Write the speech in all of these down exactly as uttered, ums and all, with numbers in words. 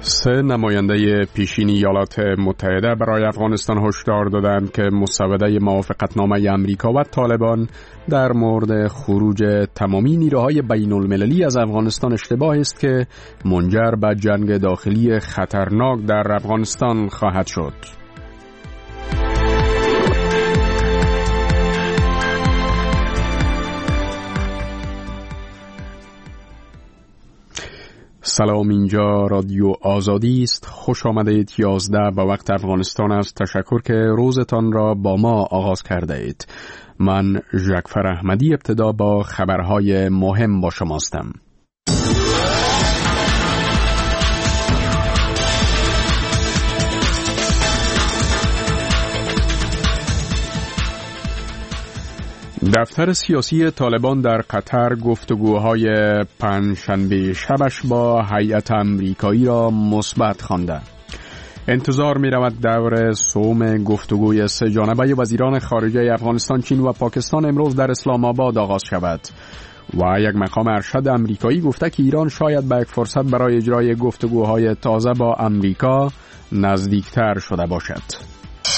سه نماینده پیشین ایالات متحده برای افغانستان هشدار دادند که مسوده موافقتنامه امریکا و طالبان در مورد خروج تمامی نیروهای بین المللی از افغانستان اشتباه است که منجر به جنگ داخلی خطرناک در افغانستان خواهد شد. سلام، اینجا رادیو آزادی است. خوش آمدید. یازده به وقت افغانستان است. تشکر که روزتان را با ما آغاز کرده اید. من ژکفر احمدی ابتدا با خبرهای مهم با شماستم. دفتر سیاسی طالبان در قطر گفتگوهای پنجشنبه شبش با هیئت امریکایی را مثبت خوانده. انتظار می رود دور سوم گفتگوی سه جانبه وزیران خارجه افغانستان، چین و پاکستان امروز در اسلام آباد آغاز شود و یک مقام ارشد امریکایی گفته که ایران شاید به یک فرصت برای اجرای گفتگوهای تازه با امریکا نزدیکتر شده باشد.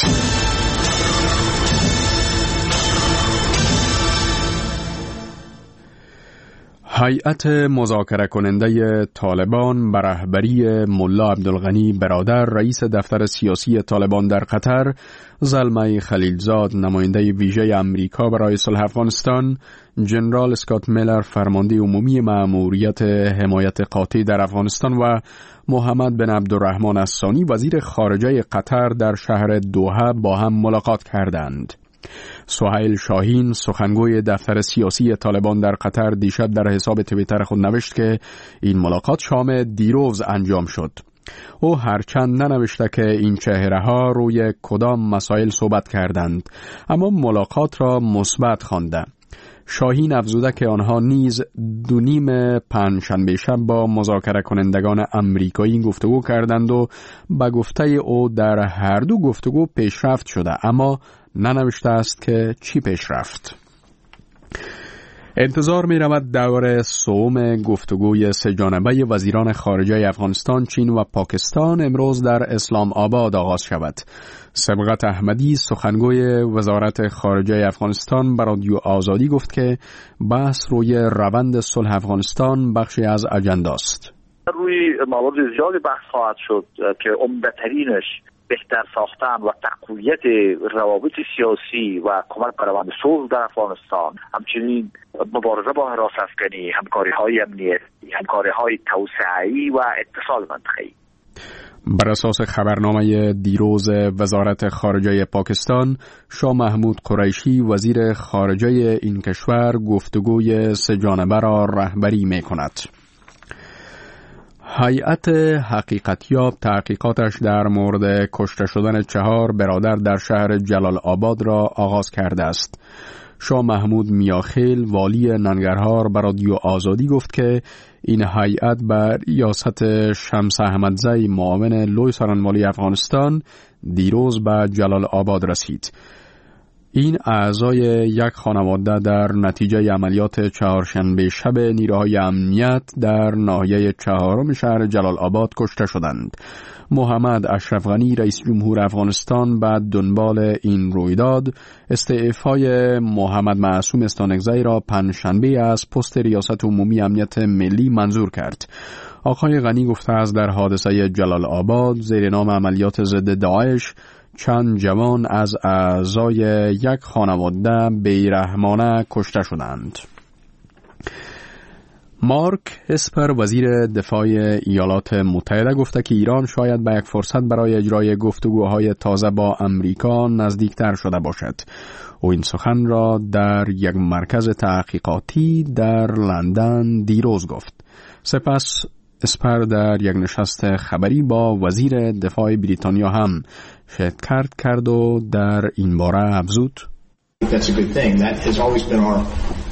هیئت مذاکره کننده طالبان به رهبری ملا عبدالغنی برادر، رئیس دفتر سیاسی طالبان در قطر، زلمه خلیلزاد، نماینده ویژه امریکا برای صلح افغانستان، جنرال اسکات میلر، فرمانده عمومی مأموریت حمایت قاطع در افغانستان و محمد بن عبدالرحمن الثانی، وزیر خارجه قطر، در شهر دوحه با هم ملاقات کردند. سهیل شاهین، سخنگوی دفتر سیاسی طالبان در قطر، دیشب در حساب توییتر خود نوشت که این ملاقات شام دیروز انجام شد. او هرچند ننوشته که این چهره ها روی کدام مسائل صحبت کردند، اما ملاقات را مثبت خوانده. شاهین افزوده که آنها نیز دو نیم پنجشنبه شب با مذاکره کنندگان امریکایی گفتگو کردند و به گفته او در هر دو گفتگو پیشرفت شده، اما ننوشته است که چی پیش رفت. انتظار می رود دور سوم گفتگوی سه جانبه وزیران خارجه افغانستان، چین و پاکستان امروز در اسلام آباد آغاز شود. سبقت احمدی، سخنگوی وزارت خارجه افغانستان، به رادیو آزادی گفت که بحث روی روند صلح افغانستان بخشی از اجندا است. روی موارد زیادی بحث خواهد شد که عمده‌ترینش بهتر ساختن و تقویت روابط سیاسی و کمک به روند صلح در افغانستان، همچنین مبارزه با هراس افغانی، همکاری‌های امنیتی، همکاری‌های توسعه‌ای و اتصال منطقه‌ای. بر اساس خبرنامه دیروز وزارت خارجه پاکستان، شاه محمود قریشی، وزیر خارجه این کشور، گفتگوی سه جانبه را رهبری می‌کند. هیئت حقیقتیاب تحقیقاتش در مورد کشته شدن چهار برادر در شهر جلال آباد را آغاز کرده است. شاه محمود میاخیل، والی ننگرهار، به رادیو آزادی گفت که این هیئت بر ریاست شمس احمدزی، معاون لوی سرانوالی افغانستان، دیروز به جلال آباد رسید. این اعضای یک خانواده در نتیجه عملیات چهارشنبه شب نیروهای امنیت در ناحیه چهارم شهر جلال آباد کشته شدند. محمد اشرف غنی، رئیس جمهور افغانستان، بعد دنبال این رویداد استعفای محمد معصوم استانکزی را پنجشنبه از پست ریاست عمومی امنیت ملی منظور کرد. آقای غنی گفته است در حادثه جلال آباد زیر نام عملیات ضد داعش چند جوان از اعضای یک خانواده بیرحمانه کشته شدند. مارک اسپر، وزیر دفاع ایالات متحده، گفته که ایران شاید به یک فرصت برای اجرای گفتگوهای تازه با امریکا نزدیکتر شده باشد. او این سخن را در یک مرکز تحقیقاتی در لندن دیروز گفت. سپس اسپر در یک نشست خبری با وزیر دفاع بریتانیا هم شرکت کرد و در این باره افزود: That's a good thing. That has always been our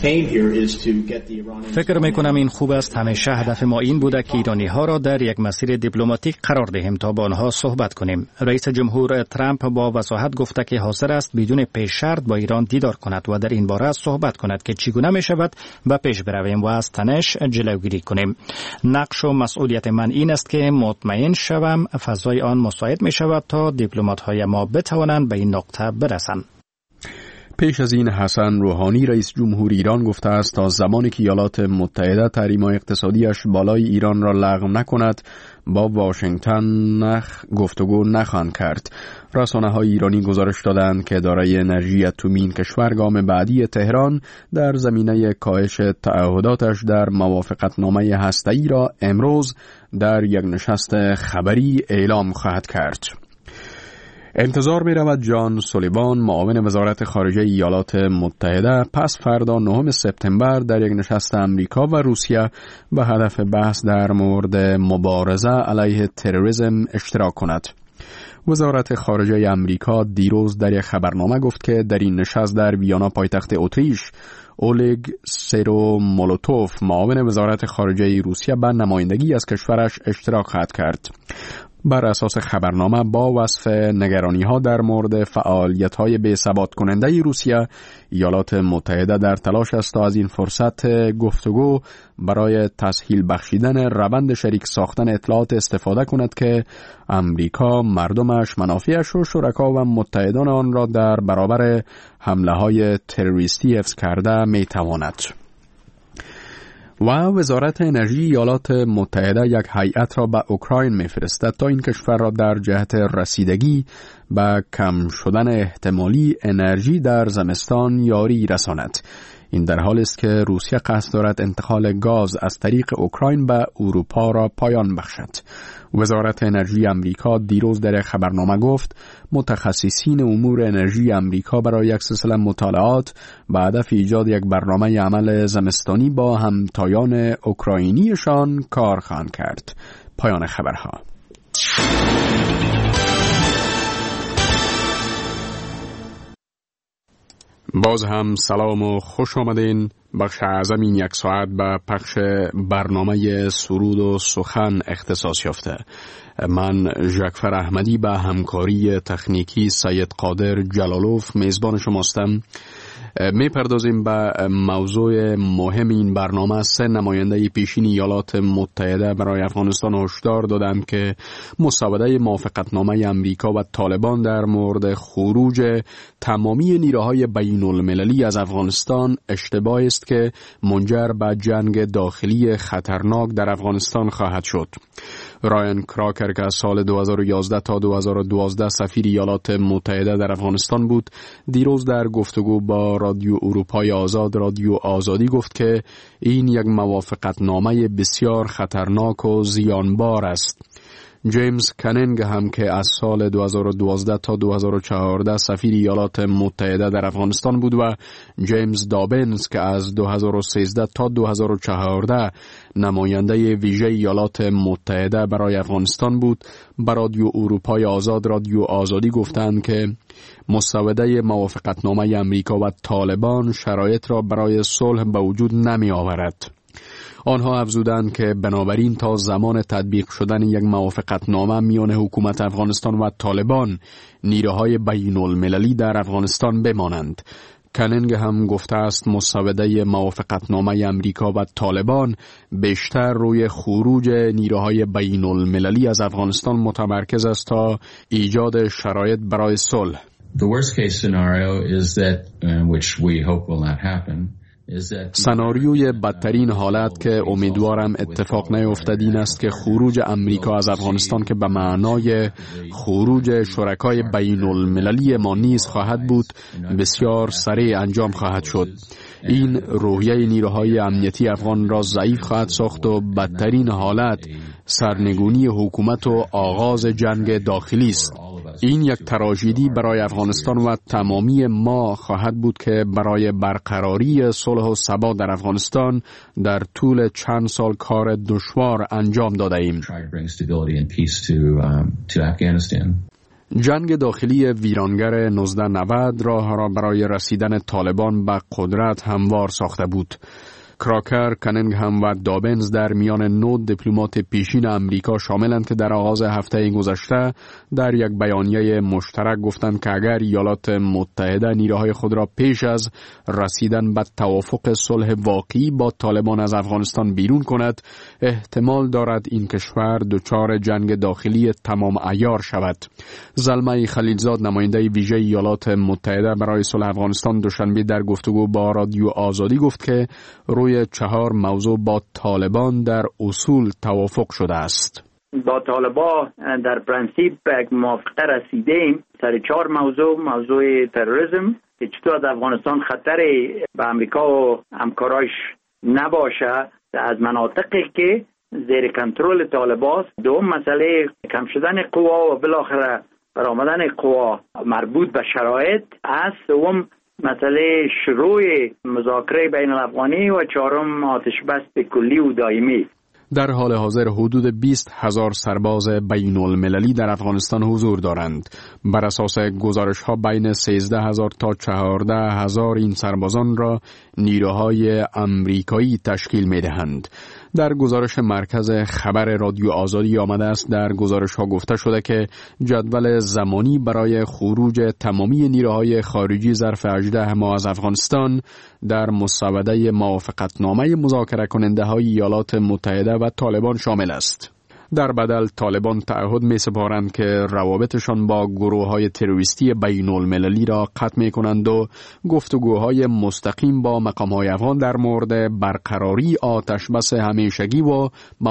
فکر میکنم این خوب است. همیشه هدف ما این بوده که ایرانی ها را در یک مسیر دیپلماتیک قرار دهیم تا با آنها صحبت کنیم. رئیس جمهور ترامپ با وضاحت گفته که حاضر است بدون پیش شرط با ایران دیدار کند و در این باره صحبت کند که چگونه می شود و پیش برویم و از تنش جلوگیری کنیم. نقش و مسئولیت من این است که مطمئن شوم فضای آن مساعد می شود تا دیپلمات های ما بتوانند به این نقطه برسند. پیش از این حسن روحانی رئیس جمهور ایران گفته است تا زمانی که ایالات متحده تحریم‌های اقتصادیش بالای ایران را لغو نکند با واشنگتن نخ گفتگو نخواهند کرد. رسانه‌های ایرانی گزارش دادند که اداره انرژی اتمی این کشور گام بعدی تهران در زمینه کاهش تعهداتش در موافقتنامه هسته‌ای را امروز در یک نشست خبری اعلام خواهد کرد. انتظار می رود جان سولیوان معاون وزارت خارجه ایالات متحده پس فردا نهم سپتامبر در یک نشست امریکا و روسیه به هدف بحث در مورد مبارزه علیه تروریسم اشتراک کند. وزارت خارجه امریکا دیروز در یک خبرنامه گفت که در این نشست در ویانا پایتخت اتریش اولگ سیرومولوتوف معاون وزارت خارجه روسیه به نمایندگی از کشورش اشتراک خواهد کرد. بر اساس خبرنامه با وصف نگرانی‌ها در مورد فعالیت‌های بی‌ثبات کننده روسیه، ایالات متحده در تلاش است تا از این فرصت گفتگو برای تسهیل بخشیدن روند شریک ساختن اطلاعات استفاده کند که امریکا مردمش، منافعش و شرکا و متحدان آن را در برابر حمله‌های تروریستی حفظ کرده می‌تواند. و وزارت انرژی ایالات متحده یک هیئت را به اوکراین می‌فرستد تا این کشور را در جهت رسیدگی به کم شدن احتمالی انرژی در زمستان یاری رساند. این در حالی است که روسیه قصد دارد انتقال گاز از طریق اوکراین به اروپا را پایان بخشد. وزارت انرژی امریکا دیروز در خبرنامه گفت متخصصین امور انرژی امریکا برای یک سلسله مطالعات به هدف ایجاد یک برنامه عمل زمستانی با همتایان اوکراینیشان کار خواهند کرد. پایان خبرها. باز هم سلام و خوش آمدین. بخش اعظم این یک ساعت به پخش برنامه سرود و سخن اختصاص یافته. من جعفر احمدی به همکاری تکنیکی سید قادر جلالوف میزبان شماستم. می پردازیم به موضوع مهم این برنامه. سه نماینده پیشین ایالات متحده برای افغانستان هشدار دادند که مسوده موافقتنامه امریکا و طالبان در مورد خروج تمامی نیروهای بین المللی از افغانستان اشتباه است که منجر به جنگ داخلی خطرناک در افغانستان خواهد شد. رایان کراکر که از سال دو هزار و یازده تا دو هزار و دوازده سفیر ایالات متحده در افغانستان بود، دیروز در گفتگو با رادیو اروپای آزاد رادیو آزادی گفت که این یک موافقتنامه بسیار خطرناک و زیانبار است. جیمز کنینگ هم که از سال دو هزار و دوازده تا دو هزار و چهارده سفیر ایالات متحده در افغانستان بود و جیمز دابنز که از دو هزار و سیزده تا دو هزار و چهارده نماینده ویژه ایالات متحده برای افغانستان بود، به رادیو اروپای آزاد رادیو آزادی گفتند که مسوده موافقتنامه امریکا و طالبان شرایط را برای صلح به وجود نمی آورد. آنها افزودند که بنابراین تا زمان تطبیق شدن یک موافقتنامه میان حکومت افغانستان و طالبان نیروهای بین المللی در افغانستان بمانند. کنینگ هم گفته است مسوده موافقتنامه امریکا و طالبان بیشتر روی خروج نیروهای بین المللی از افغانستان متمرکز است تا ایجاد شرایط برای صلح. The worst case scenario is that uh, which we hope will not happen. سناریوی بدترین حالت که امیدوارم اتفاق نیفتد این است که خروج امریکا از افغانستان که به معنای خروج شرکای بین المللی ما نیز خواهد بود بسیار سریع انجام خواهد شد. این روحیه نیروهای امنیتی افغان را ضعیف خواهد ساخت و بدترین حالت سرنگونی حکومت و آغاز جنگ داخلی است. این یک تراژدی برای افغانستان و تمامی ما خواهد بود که برای برقراری صلح و ثبات در افغانستان در طول چند سال کار دشوار انجام داده ایم. جنگ داخلی ویرانگر نوزده نود راه را برای رسیدن طالبان به قدرت هموار ساخته بود. کراکر، کنینگهم و دابنز در میان نه دیپلمات پیشین امریکا شاملند که در آغاز هفته گذشته در یک بیانیه مشترک گفتند که اگر ایالات متحده نیروهای خود را پیش از رسیدن به توافق صلح واقعی با طالبان از افغانستان بیرون کند، احتمال دارد این کشور دچار جنگ داخلی تمام عیار شود. زلمه خلیلزاد، نماینده ویژه ایالات متحده برای صلح افغانستان، دوشنبه در گفتگو با رادیو آزادی گفت که روی چهار موضوع با طالبان در اصول توافق شده است. با طالبان در پرنسیپ به موافقه رسیدیم سر چهار موضوع. موضوع تروریسم که چطور از افغانستان خطر به امریکا و همکارایش نباشه از مناطقی که زیر کنترل طالبان. دوم مسئله کم شدن قوا و بالاخره برآمدن قوا مربوط به شرایط است. سوم مسئله شروع مذاکره بین الافغانی و چهارم آتش بس کلی و دائمی. در حال حاضر حدود بیست هزار سرباز بین المللی در افغانستان حضور دارند. بر اساس گزارش ها بین سیزده هزار تا چهارده هزار این سربازان را نیروهای امریکایی تشکیل می دهند. در گزارش مرکز خبر رادیو آزادی آمده است در گزارش ها گفته شده که جدول زمانی برای خروج تمامی نیروهای خارجی ظرف هجده ماه از افغانستان در مسوده موافقتنامه مذاکره کننده های ایالات متحده و طالبان شامل است. در بدل طالبان تعهد می سپارند که روابطشان با گروه های تروریستی بین المللی را قطع می کنند و گفتگوهای مستقیم با مقام های افغان در مورد برقراری آتش بس همیشگی و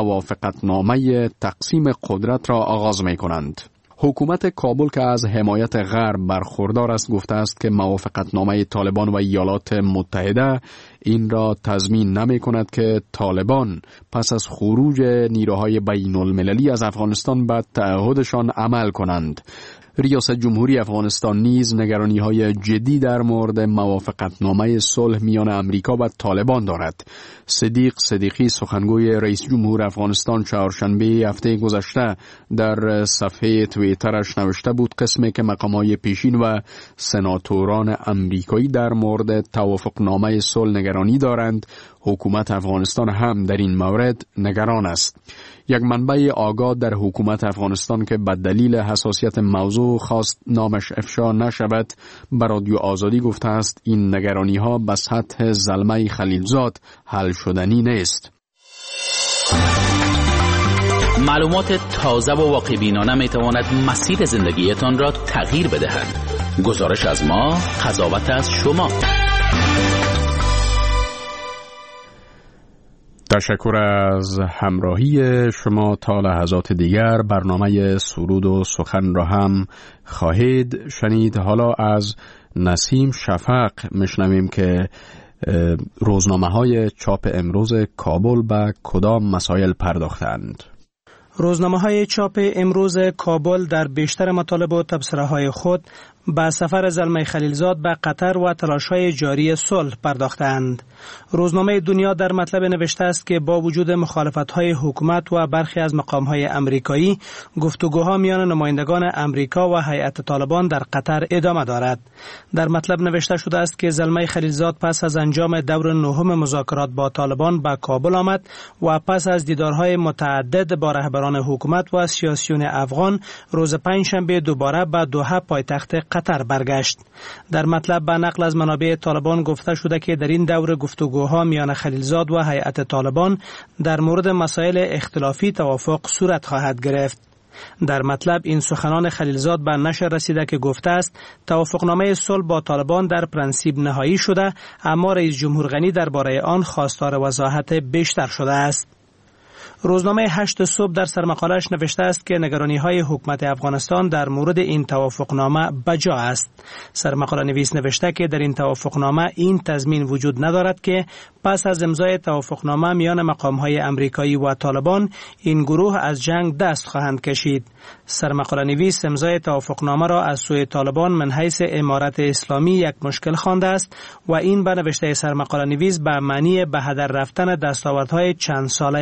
موافقتنامه تقسیم قدرت را آغاز می کنند. حکومت کابل که از حمایت غرب برخوردار است گفته است که موافقتنامه طالبان و ایالات متحده این را تضمین نمی کند که طالبان پس از خروج نیروهای بین المللی از افغانستان به تعهدشان عمل کنند. ریاست جمهوری افغانستان نیز نگرانی‌های جدی در مورد موافقتنامه صلح میان امریکا و طالبان دارد. صدیق صدیقی، سخنگوی رئیس جمهور افغانستان، چهارشنبه هفته گذشته در صفحه توییترش نوشته بود قسمی که مقامات پیشین و سناتوران امریکایی در مورد توافقنامه صلح نگرانی دارند، حکومت افغانستان هم در این مورد نگران است. یک منبع آگاه در حکومت افغانستان که به دلیل حساسیت موضوع خواست نامش افشا نشود به رادیو آزادی گفته است این نگرانی ها به سطح زلمه خلیلزاد حل شدنی نیست. معلومات تازه و واقع بینانه می تواند مسیر زندگیتان را تغییر بدهد. گزارش از ما، قضاوت از شما. تشکر از همراهی شما. تا لحظات دیگر برنامه سرود و سخن را هم خواهید شنید. حالا از نسیم شفق میشنویم که روزنامه های چاپ امروز کابل به کدام مسائل پرداختند. روزنامه های چاپ امروز کابل در بیشتر مطالب و تبصره های خود به سفر زلمه خلیلزاد به قطر و تلاش‌های جاری صلح پرداختند. روزنامه دنیا در مطلب نوشته است که با وجود مخالفت‌های حکومت و برخی از مقام‌های امریکایی، گفتگوها میان نمایندگان امریکا و هیئت طالبان در قطر ادامه دارد. در مطلب نوشته شده است که زلمه خلیلزاد پس از انجام دور نهم مذاکرات با طالبان به کابل آمد و پس از دیدارهای متعدد با رهبران حکومت و سیاسیون افغان روز پنجشنبه دوباره به دوحه پایتخت قطر برگشت. در مطلب به نقل از منابع طالبان گفته شده که در این دور گفتگوها میان خلیلزاد و هیئت طالبان در مورد مسائل اختلافی توافق صورت خواهد گرفت. در مطلب این سخنان خلیلزاد به نشر رسیده که گفته است توافقنامه صلح با طالبان در پرنسیپ نهایی شده، اما رئیس جمهور غنی درباره آن خواستار وضاحت بیشتر شده است. روزنامه هشت صبح در سرمقاله‌اش نوشته است که نگرانی‌های حکومت افغانستان در مورد این توافقنامه بجا است. سرمقاله نویس نوشته که در این توافقنامه این تضمین وجود ندارد که پس از امضای توافقنامه میان مقام‌های امریکایی و طالبان این گروه از جنگ دست خواهند کشید. سرمقاله نویس امضای توافقنامه را از سوی طالبان من حیث امارت اسلامی یک مشکل خوانده است و این به نوشته سرمقاله نویس به معنی به هدر رفتن دستاوردهای چند ساله افغانستان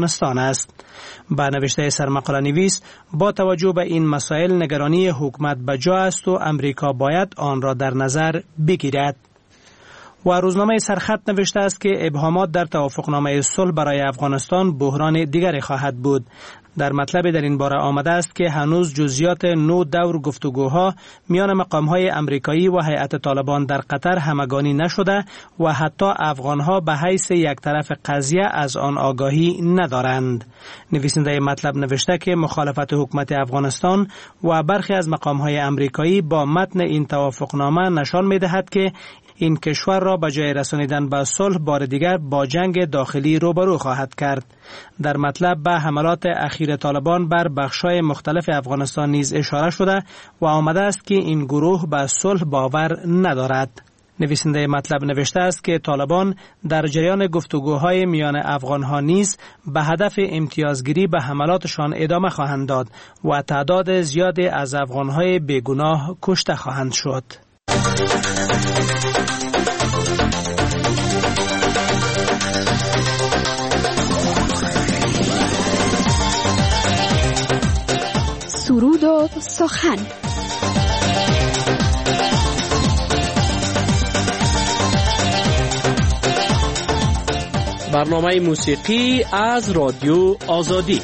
افغانستان است. با نوشته سرمقاله نویس با توجه به این مسائل نگرانی حکومت بجا است و امریکا باید آن را در نظر بگیرد. و روزنامه سرخط نوشته است که ابهامات در توافقنامه صلح برای افغانستان بحران دیگری خواهد بود. در مطلب در این باره آمده است که هنوز جزئیات نو دور گفتگوها میان مقام‌های امریکایی و هیئت طالبان در قطر همگانی نشده و حتی افغان‌ها به حیث یک طرف قضیه از آن آگاهی ندارند. نویسنده مطلب نوشته که مخالفت حکومت افغانستان و برخی از مقام‌های امریکایی با متن این توافقنامه نشان می‌دهد که این کشور را به جای رسانیدن به صلح بار دیگر با جنگ داخلی روبرو خواهد کرد. در مطلب به حملات اخیر طالبان بر بخش‌های مختلف افغانستان نیز اشاره شده و آمده است که این گروه به صلح باور ندارد. نویسنده مطلب نوشته است که طالبان در جریان گفتگوهای میان افغان‌ها نیز به هدف امتیازگیری به حملاتشان ادامه خواهند داد و تعداد زیادی از افغان‌های بیگناه کشته خواهند شد. سرود و سخن. برنامه موسیقی از رادیو آزادی.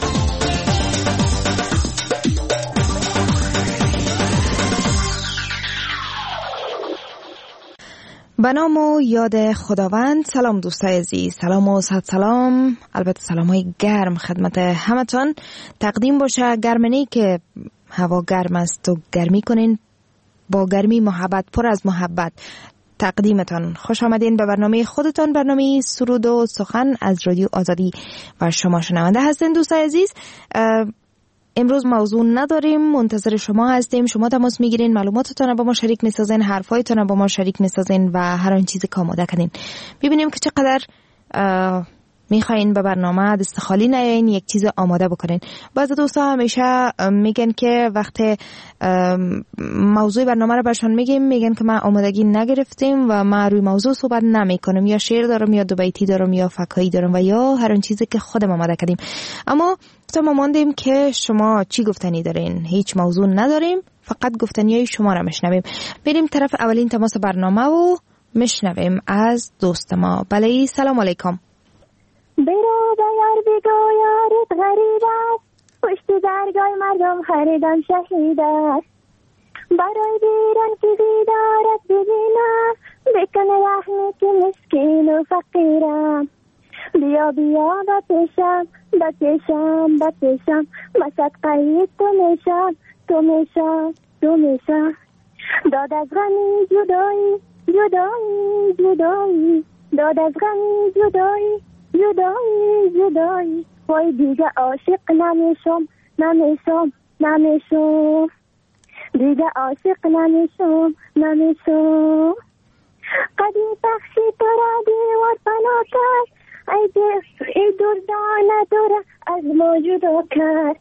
به نام و یاد خداوند. سلام دوستای عزیز، سلام و صد سلام، البته سلام های گرم خدمت همتون تقدیم باشه. گرمنی که هوا گرم است و گرمی کنین، با گرمی محبت، پر از محبت تقدیمتان. خوش آمدین به برنامه خودتان، برنامه سرود و سخن از رادیو آزادی و شما شنونده هستین. دوستای عزیز، امروز موضوع نداریم، منتظر شما هستیم. شما تماس میگیرین، معلوماتتون با ما شریک میسازین، حرفایتون با ما شریک میسازین و هر آن چیزی که آماده کنین. ببینیم که چقدر میخواین به برنامه دست خالی نیاین، یک چیز آماده بکنین. بعضی دوستا همیشه میگن که وقت موضوع برنامه رو برشان میگیم، میگن که ما آمادگی نگرفتیم و ما روی موضوع صحبت نمیکنیم، یا شعر دارم یا دو بیتی دارم یا فکایی دارم و یا هر اون چیزی که خودم آماده کردیم. اما تا ما ماندیم که شما چی گفتنی دارین. هیچ موضوع نداریم، فقط گفتنیای شما رو میشنویم. بریم طرف اولین تماس برنامه و میشنویم از دوست ما. بله، سلام علیکم. برو بیار بگو یارت غریب است، پشت درگاه مردم خریدن شهید است. برای دیران که بیدارت ببینم، بکنه رحمی که مسکین و فقیرم. بیا بیا بپیشم بپیشم بپیشم، مصدقه تو میشم تو میشم تو میشم. داد از غمی جدایی جدایی جدایی، داد از غمی جدایی جدایی جدایی. وای دیگه عاشق نمیشم نمیشم نمیشم، دیگه عاشق نمیشم نمیشم. قدیم بخشی تو را دیوار پناه کرد، ای دل ای دردانه دور از ما جدا کرد.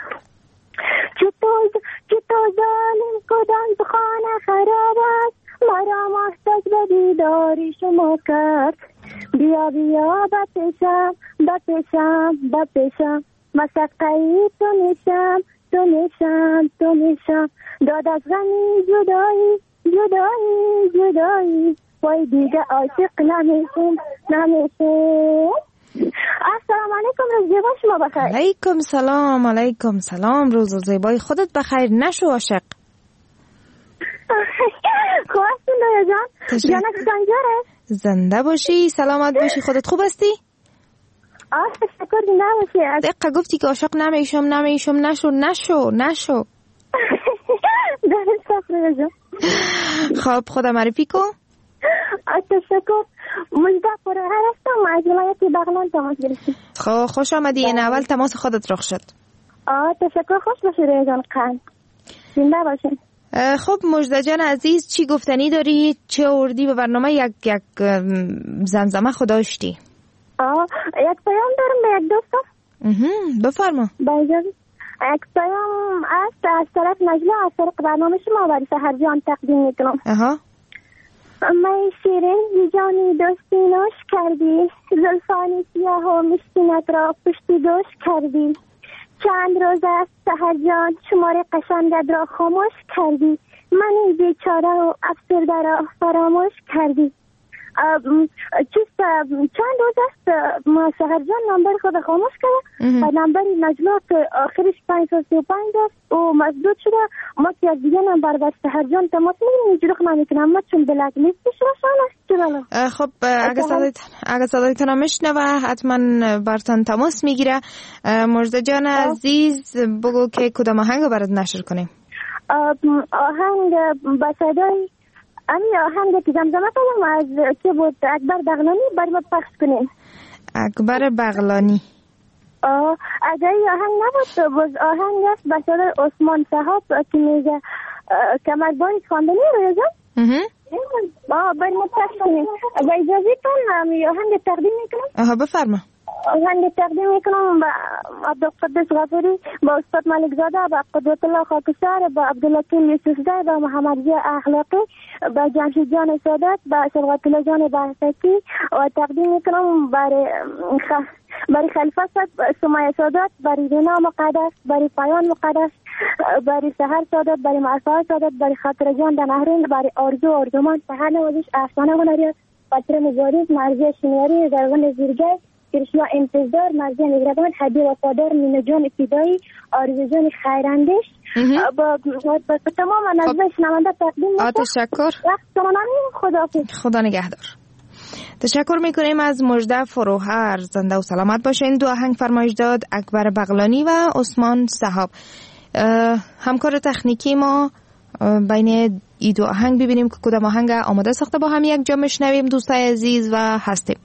چطور چطور ظالم کدام خانه خراب است، مرا محتاج به دیداری شما کرد. بیا بیا بپیشم بپیشم بپیشم، مصدقه تو میشم تو میشم تو میشم. داد از غمی جدایی جدایی جدایی، وای دیگه عاشق نمیشم نمیشم. السلام علیکم، روز زیبا شما بخیر. علیکم سلام علیکم سلام، روز زیبای خودت بخیر. نشو عاشق. خوب هستین دایا جان؟ جانت سنجاره؟ زنده باشی، سلامت باشی. خودت خوب هستی؟ آه تشکر. زنده باشی. دقیقه گفتی که عاشق نمیشم نمیشم. نشو نشو نشو. درست صفره جان. خب خدا معرفی کن. تشکر. مجده پرهر هستم، از ولایت بغلان تماس گرفتیم. خب خوش آمدی. این اول تماس خودت رخ شد. آه تشکر. خوش باشی رای جان. قند زنده باشین. خب مجده جان عزیز، چی گفتنی داری؟ چه آوردی به برنامه؟ یک یک زمزمه خداشتی. آه یک پیام دارم به یک دوستم. بفرما. باید یک پیام است از طرف نجله، از طرف برنامه شما برای سحر جان تقدیم میکنم. اها. می شیرین بی جانی دوستی نوش کردی، زلفانی سیاه و مشکینت را پشتی دوش کردی. چند روز است سحر جان شماره قشنگت را خاموش کردی، منی بیچاره و افسرده را فراموش کردی. چیست چند روز است ما سحر جان نمبر خود خاموش کرده و نمبر نجلا که آخرش پنج سو سی و پنج است و مزدود شده. ما که از دیگه نمبر بر سحر جان تماس میگیریم اینجوری نمیکنم ما چون بلک لیستش رسان است. چرا خب اگه صدایتان رو میشنوه حتما برتان تماس میگیره. مرزا جان عزیز بگو که کدام آهنگ رو برات نشر کنیم؟ آهنگ با صدای امی آهنگ که زمزمه کنم از که بود اکبر بغلانی برای ما پخش کنیم. اکبر بغلانی آه اگر این آهنگ نبود باز آهنگ است به صدای عثمان صاحب که میگه کمربانی خواندنی رو جان آه برای ما پخش کنیم. با اجازه کن امی آهنگ تقدیم میکنم. آها بفرما. آهنگ تقدیم میکنم با عبدالقدس غفوری، با استاد ملک زاده، با قدرت الله خاکسار، با عبدالحکیم یوسفزی، با محمد جان اخلاقی، با جمشید جان سادات، با شفقت الله جان بحثکی و تقدیم میکنم برای خ... برای خلیفه سمیه سادات، برای رینا مقدس، برای پایان مقدس، برای سحر سادات، برای معرفه سادات، برای خاطر جان دنهرین، برای آرزو آرزومان سحر نوازش افسانه هنریات، خاطر مزاریز، مرزی شمیاری، زرغن زیرگاه، کرشما انتظار، مرزی نگرگان، حدی وفادار، مینو جان ابتدایی، آرزو جان خیراندش با, با تمام نظر شنونده تقدیم میکنم. تشکر. خدا خدا نگهدار. تشکر میکنیم از مژده فروهر. زنده و سلامت باشین. دو آهنگ فرمایش داد اکبر بغلانی و عثمان صاحب. همکار تکنیکی ما بین ای دو آهنگ ببینیم که کدام آهنگ آماده ساخته با هم یک جا میشنویم. دوستای عزیز و هستیم.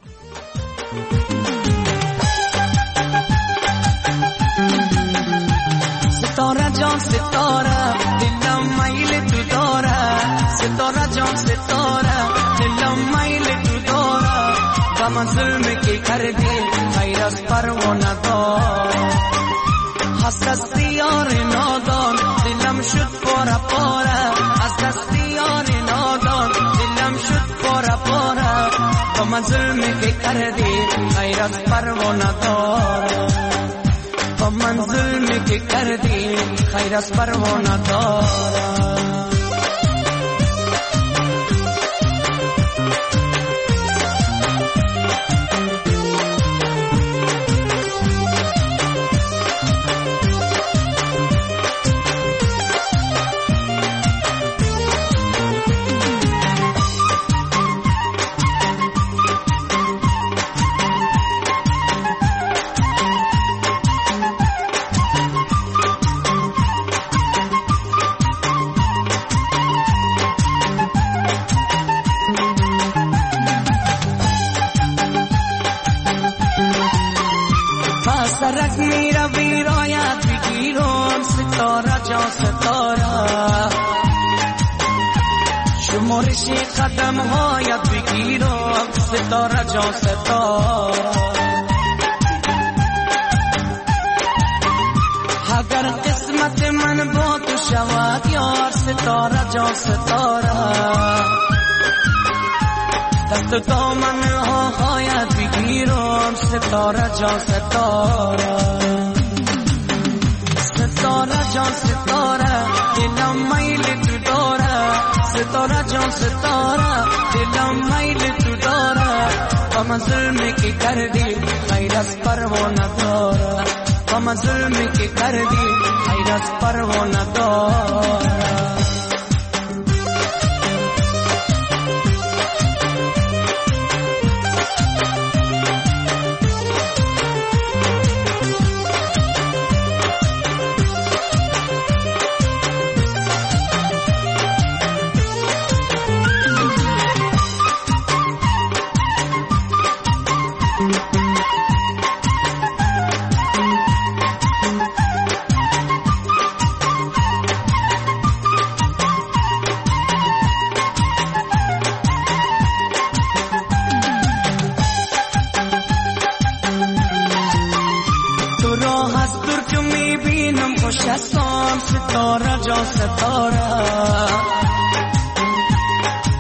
ستاره جان ستاره دلم میل تو داره، ستاره جان ستاره دلم میل تو داره، و من ظلم که کردی خیر از پروانه دار، هست از دیار نادان دلم شد پاره پاره، از دست دیار نادان دلم شد پاره پاره، و من ظلم که کردی خیر از پروانه دار، و من ظلمی که کردی خیر از پروانه دارم. سرک میره ویرایت بگیرم ستاره جان ستاره، شمارش قدم هایت بگیرم ستاره جان ستاره، اگر قسمت من با تو شود یار ستاره جان ستاره، دست دامن ها هایت بگیرم ستاره جان ستاره، ستاره جان ستاره دلم میل تو داره، ستاره جان ستاره دلم میل تو داره، و من ظلمی که کردی خیر از پروانه داره، و من ظلمی که کردی خیر از پروانه داره.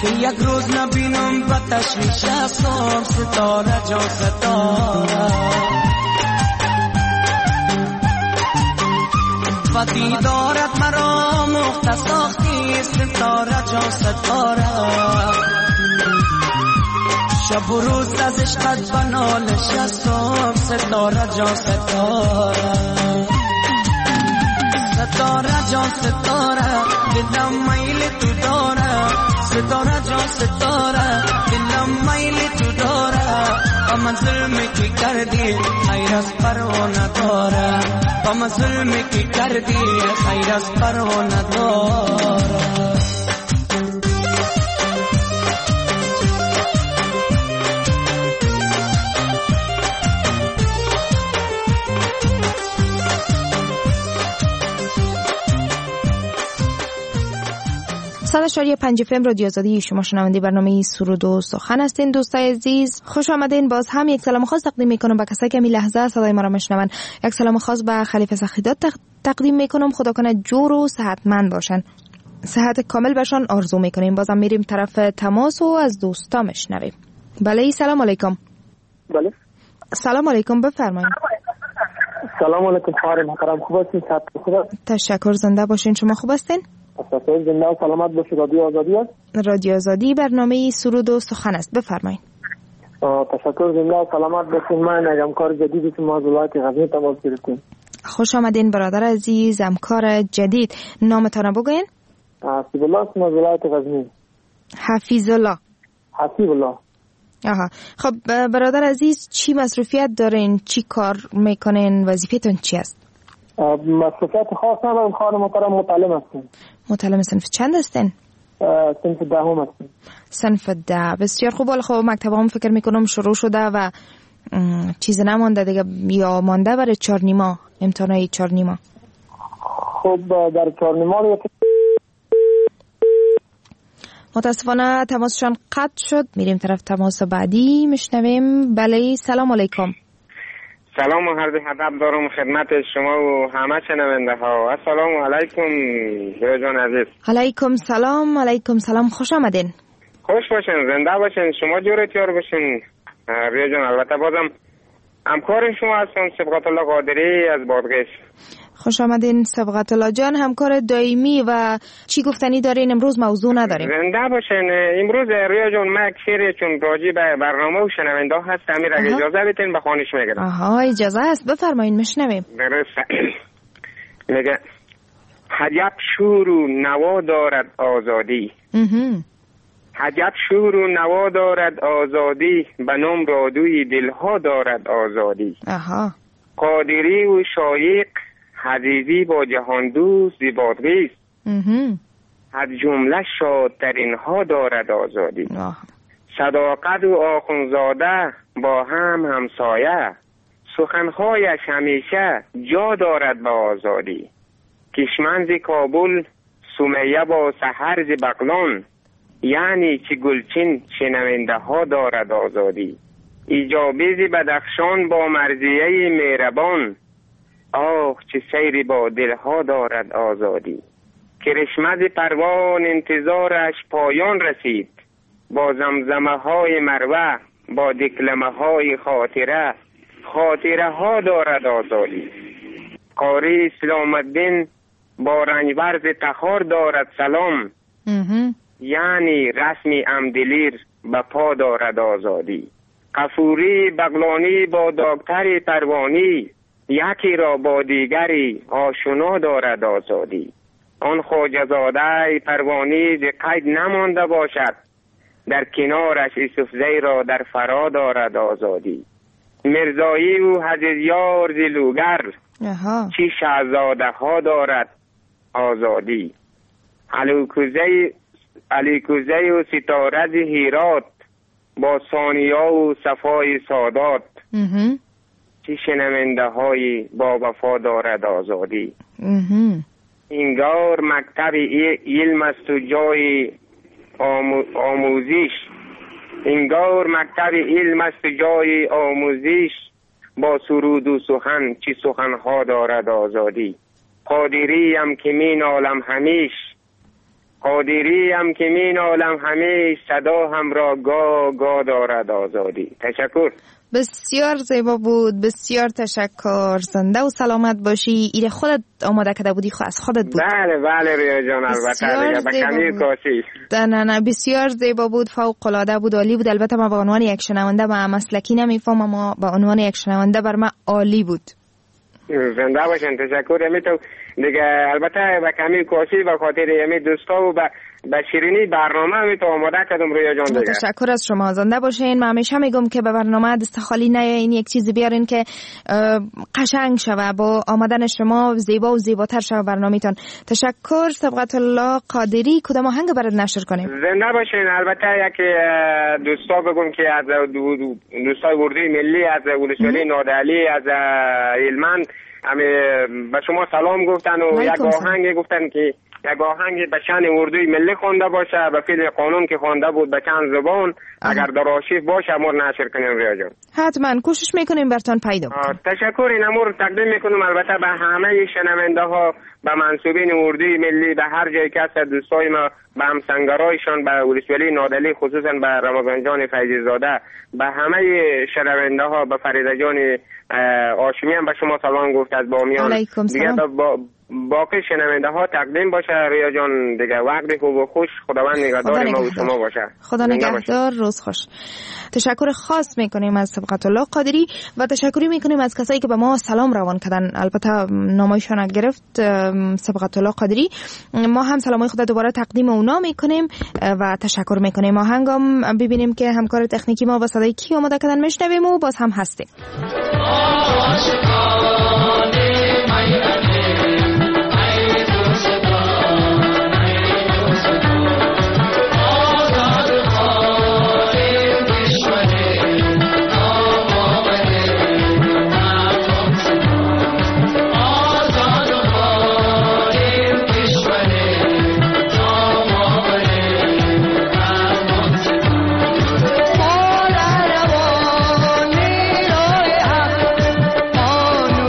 که یک روز نبینم با تشویش اعصاب ستاره جان ستاره و دیدارت مرا مخت ساختی ستاره جان ستاره شب و روز از عشقت بنالش هستم ستاره جان ستاره ستاره جان ستاره دلم میل تو داره ستاره جان ستاره دلم میل تو داره و من ظلمی که کردی خیر از پروانه داره و من ظلمی که کردی خیر از پروانه داره صد اشاری پنج فم رادیو آزادی، شما شنونده برنامه سرود و سخن هستین. دوستای عزیز خوش آمدین. باز هم یک سلام خاص تقدیم میکنم به کسایی که می لحظه صدای ما را میشنون. یک سلام خاص به خلیفه سخیدات تقدیم میکنم. خدا کنه جور و صحتمند باشن، صحت کامل باشن آرزو میکنیم. بازم میریم طرف تماس و از دوستا میشنویم. بله سلام علیکم. بله سلام علیکم، بفرمایید. سلام علیکم خواهر محترم، خوب هستین؟ خوب هستین؟ تشکر، زنده باشین. شما خوب هستین؟ تشکر، زنده و سلامت باشید. رادیو آزادی است. رادیو آزادی برنامه سرود و سخن است، بفرمایید. تشکر، زنده و سلامت باشین. من یک همکار جدیدی که ما از ولایت غزنی تماس گرفتیم. خوش آمدین برادر عزیز، همکار جدید. نامتان بگوین؟ حفیظ الله است، از ولایت غزنی. حفیظ الله. حفیظ الله. آها، خب برادر عزیز چی مصروفیت دارین؟ چی کار میکنین؟ وظیفه‌تون چی است؟ مصروفیت خاص ندارم خواهر محترم، متعلم هستیم. متعلم صنف چند هستین؟ صنف دهم هستیم. صنف ده، بسیار خوب. حالا خب مکتب هم فکر میکنم شروع شده و چیز نمانده دیگه یا مانده برای چهار نیما، امتحانای چهار نیما؟ خب در چهار نیما متاسفانه تماسشان قطع شد. میریم طرف تماس بعدی میشنویم. بله سلام علیکم. سلام و عرض ادب دارم خدمت شما و همه شنونده ها. السلام علیکم ریا جان عزیز. علیکم سلام. علیکم سلام، خوش آمدین. خوش باشین، زنده باشین، شما جور تیار باشین ریا جان. البته بازم همکار شما هستم سبقت الله قادری از بادغیس. خوش آمدین سبقت الله جان، همکار دائمی. و چی گفتنی دارین؟ امروز موضوع نداریم. زنده باشین. امروز ریا جان ما اکثر چون راجع به برنامه و شنونده هست امیر اگه اجازه بدین به خانش میگیرم. آها اجازه است، بفرمایید میشنویم. درسته. میگه عجب شور و نوا دارد آزادی. عجب شور و نوا دارد آزادی، به نام رادوی دلها دارد آزادی. آها. قادری و شایق حدیدی با جهان دوست زیبادغیست، از جمله شادترین ها دارد آزادی. آه. صداقت و آخونزاده با هم همسایه، سخنهایش همیشه جا دارد به آزادی. کشمنز کابل سمیه با سحر ز بغلان، یعنی چی گلچین شنونده ها دارد آزادی. ایجابیز بدخشان با مرضیه مهربان، آه چه سیری با دلها دارد آزادی. کرشمز پروان انتظارش پایان رسید، با زمزمه های مروه با دکلمه های خاطره، خاطره ها دارد آزادی. قاری اسلام الدین با رنجورز تخار دارد سلام، یعنی رسمی امدلیر به پا دارد آزادی. قفوری بغلانی با دکتر پروانی، یکی را با دیگری آشنا دارد آزادی. آن خواجه‌زاده پروانی ز قید نمانده باشد، در کنارش یوسفزی را در فرا دارد آزادی. مرزایی و حجزیار ز لوگر، چی شهزاده ها دارد آزادی. علیکوزی علیکوزی و ستاره ز هیرات، با ثانیا و صفای سادات، چی شنونده های با وفا دارد آزادی. اینگار مکتب علم است و جای آموزش، اینگار مکتب علم است و جای آموزش، با سرود و سخن چی سخنها دارد آزادی. قادری هم که می نالم همیش، قادری هم که مین عالم همه صدا هم را گا گا دارد آزادی. تشکر. بسیار زیبا بود، بسیار تشکر. زنده و سلامت باشی. ایره خودت آماده کرده بودی؟ خود از خودت بود؟ بله بله رویا جان، البته دیگه به کمی کاشی. نه نه بسیار زیبا بود، فوق العاده بود، عالی بود. البته ما به عنوان یک شنونده با مسلکی نمیفهمم، اما به عنوان یک شنونده بر من عالی بود. زنده باشین. تشکر. امی تو دیگه البته به کمی کاشی به خاطر امی دوستا و به به شیرینی برنامه امی تو آماده کردم رویا جان دیگه. تشکر از شما. زنده باشین. من همیشه میگم که به برنامه دست خالی نه، این یک چیزی بیارین که قشنگ شوه، با آمدن شما زیبا و زیباتر شوه برنامه‌تون. تشکر. سبقت الله قادری، کدام آهنگ برات نشر کنیم؟ زنده باشین. البته یک دوستا بگم که از دوستای اردوی ملی، از ولسوالی نادعلی، از هلمند به شما سلام گفتن و یک آهنگ گفتن که یک آهنگ به شان اردوی ملی خوانده باشه، به فعل قانون که خوانده بود به چند زبان. آه. اگر در آرشیو باشه امور نشر کنیم ریا جان. حتما کوشش میکنیم برتون پیدا کنیم. تشکر. این امور تقدیم میکنم البته به همه شنونده ها، به منصوبین اردوی ملی، به هر جایی که هست دوستای ما، به همسنگرایشان، به ولسوالی نادعلی، خصوصا به رمضان جان فیضی زاده، به همه شنونده ها، به فریده جان هاشمی هم به شما سلام گفت از بامیان. علیکم سلام. دیگه با باقی شنونده ها تقدیم باشه ریا جان دیگه. وقت خوب و خوش. خداوند نگهدار ما و شما باشه. خدا نگهدار. روز خوش. تشکر خاص میکنیم از سبقت الله قادری و تشکری میکنیم از کسایی که به ما سلام روان کردن. البته نامایشان گرفت سبقت الله قادری. ما هم سلامای خدا دوباره تقدیم اونا میکنیم و تشکر میکنیم. آهنگم ببینیم که همکار تکنیکی ما با صدای کی آماده کردن میشنویم و باز هم هستیم. Oh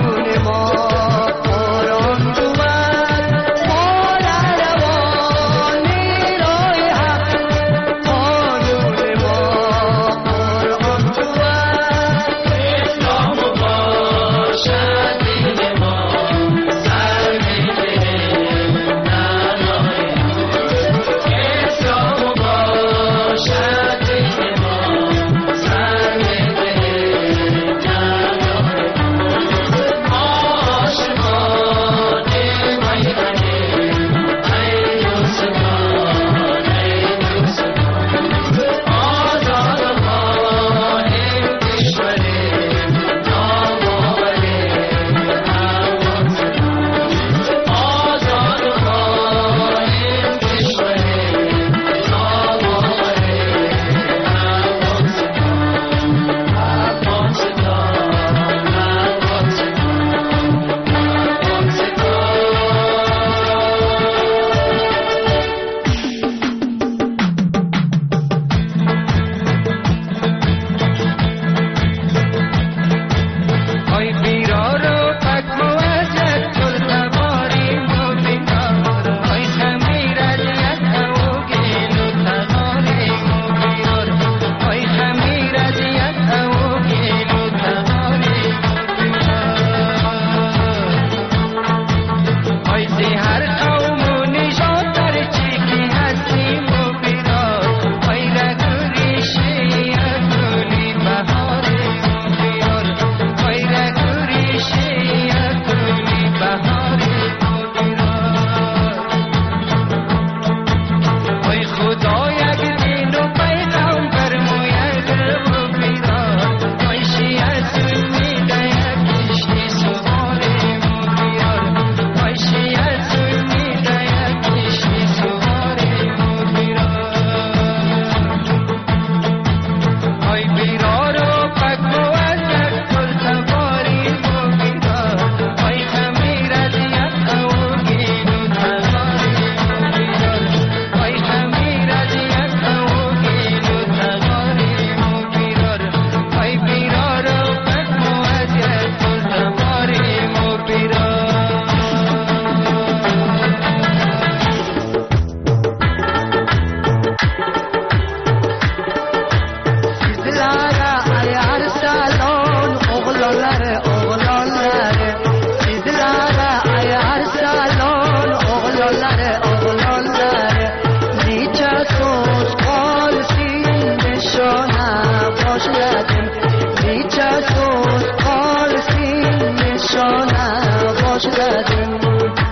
oğlanları oğlanları nice söz kalsın nişana başladım nice söz kalsın nişana başladım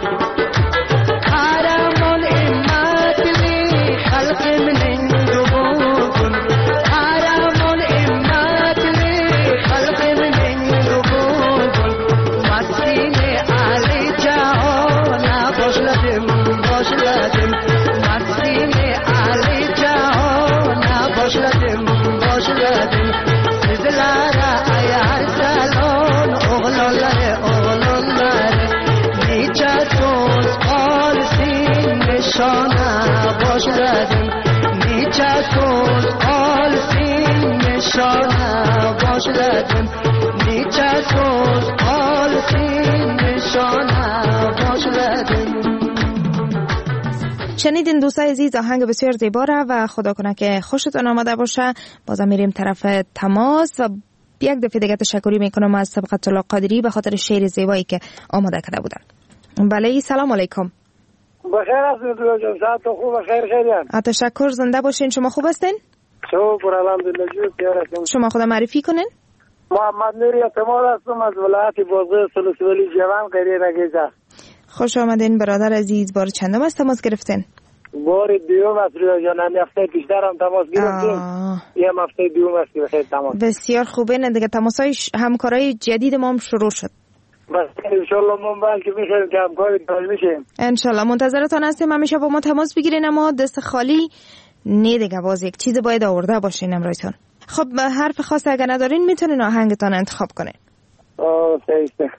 haramol immatli halkımın dubukun haramol immatli halkımın dubukun masine ali cahana başladım başladım masine ali cahana başladım başladım sizlere ayar salon oğlanları oğlanları nice söz kalsın nişana başladım nice söz kalsın nişana başladım nice söz kalsın nişana başladım. شنیدین دوستای عزیز آهنگ بسیار زیبا را و خدا کنه که خوشتون آمده باشه. بازم میریم طرف تماس و یک دفعه دیگه تشکری میکنم از سبقت الله قادری به خاطر شعر زیبایی که آماده کرده بودن. بله سلام علیکم. بخیر هستید جان ساعت خوب بخیر خیلیان. تشکر زنده باشین. شما خوب هستین؟ شکر الحمدلله جون. شما خدا معرفی کنین. محمد نوری اعتماد هستم از ولایت بازار سلوس ولی جوان قریه نگیزه. خوش آمدین برادر عزیز. بار چندم از تماس گرفتین؟ بار دیوم است رویا جان. هم هفته پیشتر هم تماس گرفتیم. یه هفته دیوم است که بخیر تماس. بسیار خوبه. نه دیگه تماسای همکارای جدید ما هم شروع شد. بس انشالله من بعد که میخوایم که همکاری داشته میشیم. انشالله منتظرتان هستیم. همیشه با ما تماس بگیرین اما دست خالی نه دیگه. باز یک چیز باید آورده باشین امروزتون. خب حرف خاص اگه ندارین میتونین آهنگتان انتخاب کنین. آه سیسته.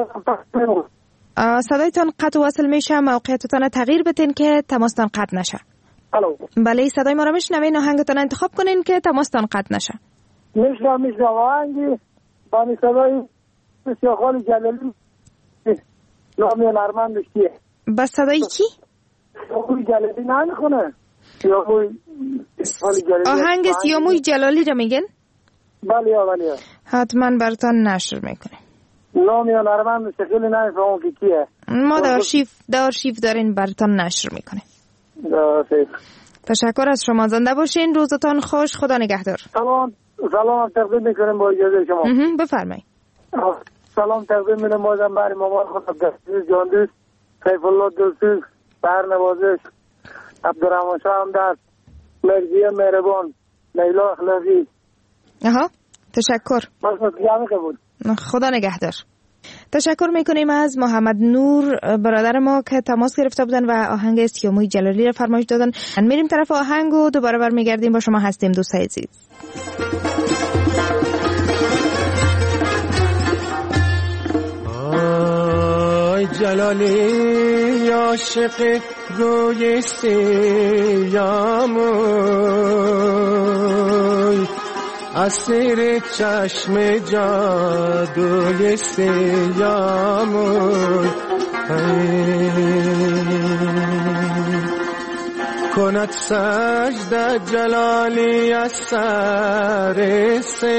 صدایتان قطع وصل میشه. موقعیتتان تغییر بدین که تماستان قطع نشه. الو. بله صدای ما را میشنوین. آهنگتان انتخاب کنین که تماستان قطع نشه. میشنم میشنم آهنگی با صدای بسیار خالی جلالی نامی نرمندش کیه؟ بس صدای کی؟ سیاموی جلالی نه میخونه. سیاموی خالی جلالی. آهنگ سیاموی جلالی را میگن؟ بله بله. حتما براتان نشر میکنه. نامی نرمندش خیلی نمیفهمم که کیه. ما در آرشیف در آرشیف دارین براتان نشر میکنه. درسته. تشکر از شما. زنده باشین. روزتان خوش. خدا نگهدار. سلام سلام تقدیم میکنم با اجازه شما. بفرمایید. سلام تقدیم میکنم بازم برای مامان خود عبدالعزیز جان دوست سیف الله دلسوز بر نوازش عبدالرحمن شاه همدرد مرضیه مهربان لیلا اخلاقی. آها تشکر. بود. خدا نگهدار. تشکر میکنیم از محمد نور برادر ما که تماس گرفته بودن و آهنگ سیاموی جلالی را فرمایش دادن. میریم طرف آهنگ و دوباره برمیگردیم. با شما هستیم دوستای عزیز. آی جلالی عاشق روی سیاموی اسیر چشم جادوی سیاموی کند سجده جلالی از سر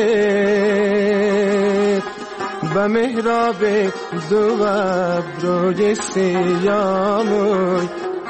سر به محراب دو ابروی سیاموی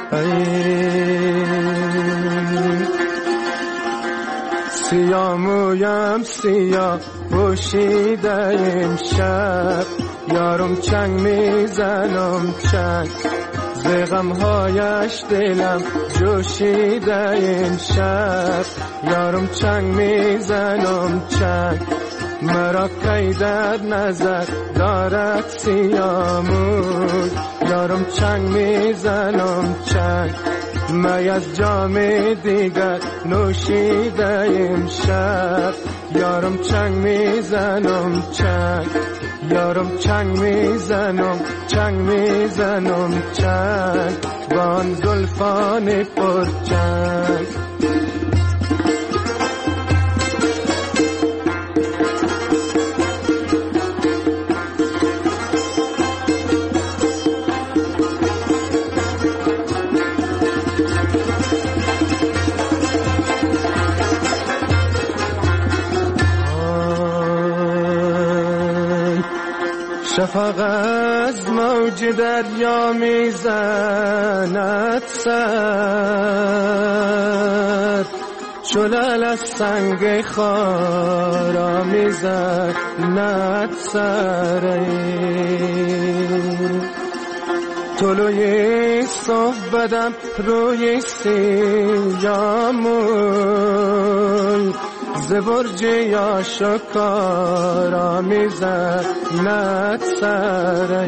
سیامویم سیاه پوشیده امشب یارم چنگ میزنم چنگ ز غمهایش دلم جوشیده امشب یارم چنگ میزنم چنگ مرا کی در نظر دارد سیاموی یارم چنگ میزنم چنگ می از جام دیگر نوشیده امشب یارم چنگ میزنم چنگ یارم چنگ میزنم چنگ میزنم چنگ بان زلفان پر چنگ افق از موج دریا میزند سر، شلال از سنگ خارا میزند سر. طلوع صبح بدم روی سیامون، زبرج یا شکارا میزند سر.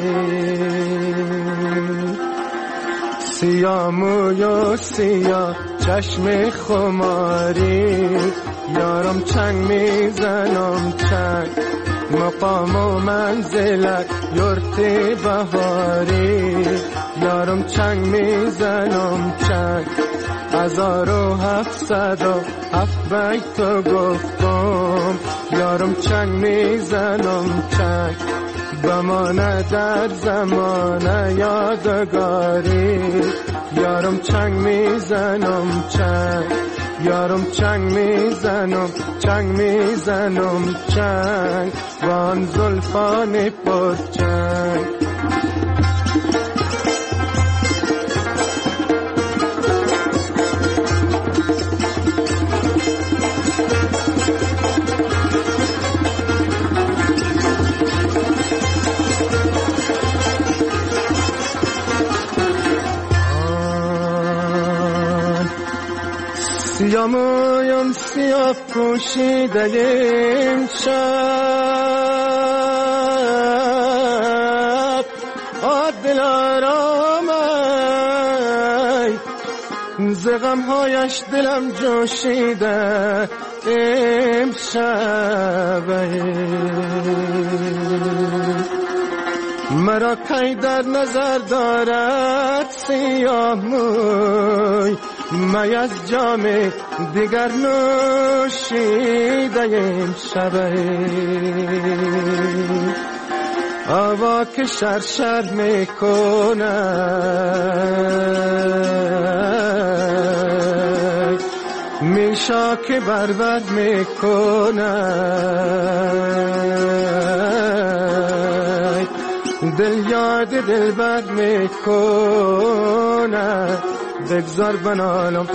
سیاموی و سیاه چشم خماری، یارم چنگ میزنم چنگ، مقام و منزلت یورت بهاری، یارم چنگ میزنم چنگ. هزار و هفتصد و هفت بیت گفتم، یارم چنگ میزنم چنگ، بمانه در زمان یادگاری، یارم چنگ میزنم چنگ، یارم چنگ میزنم چنگ میزنم چنگ، وان زلفان پر چنگ. سیاه مویم سیاه پوشیده امشب، دل آرامه ز غمهایش دلم جوشیده امشب. مرا کی در نظر دارد سیاه موی، می از جام دیگر نوشیده امشب. هوا که شرشر میکنه میشا که بربر میکنه، دل یاد دل بر میکنه، بگذار بنالم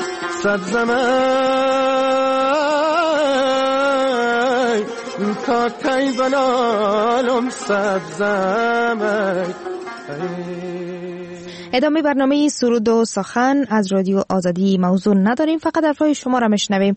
سبزمه تا کی بنالم سبزمه. ادامه برنامه سرود و سخن از رادیو آزادی موضوع نداریم، فقط حرفای شما را میشنویم